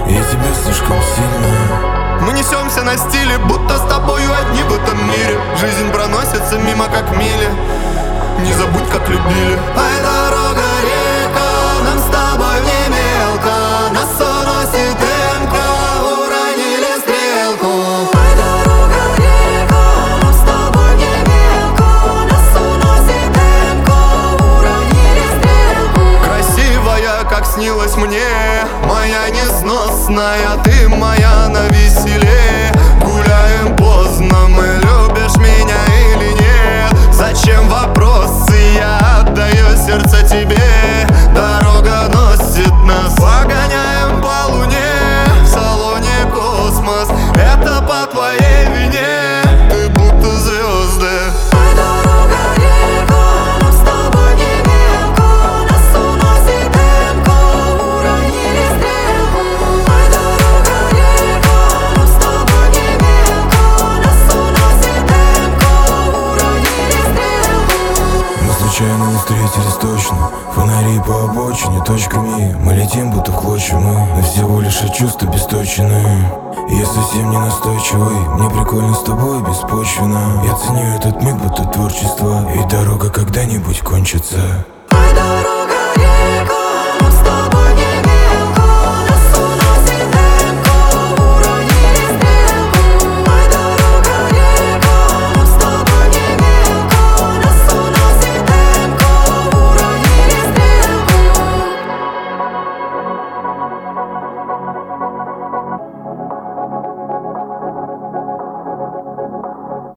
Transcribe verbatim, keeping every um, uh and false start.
Я тебя слишком сильно. Мы несемся на стиле, будто с тобою одни в этом мире. Жизнь проносится мимо, как мили. Не забудь, как любили. Ай, дорога, река, нам с тобой не мелко. Нас уносит эмка, уронили стрелку. Ай, дорога, река, нам с тобой не мелко. Нас уносит эмка, уронили стрелку. Красивая, как снилась мне, моя несносная, ты моя навеселе. Гуляем поздно, мы любишь меня или нет? Зачем вопросы, я отдаю сердце тебе. Дорога носит нас, погоняем по луне. В салоне космос, это по твоей вине. Ты будто звезды. Ай, дорога, река, нам с тобой не мелко. Нас уносит эмка, уронили стрелку. Ай, дорога, река, нам с тобой не мелко. Нас уносит эмка, уронили стрелку. Мы случайно не встретились точно. Фонари по обочине точками. Мы летим будто в клочья. Мы всего лишь от чувства бесточные. Я совсем не настойчивый. Мне прикольно с тобой беспочвенно. Я ценю этот миг будто творчество. И дорога когда-нибудь кончится. Ай,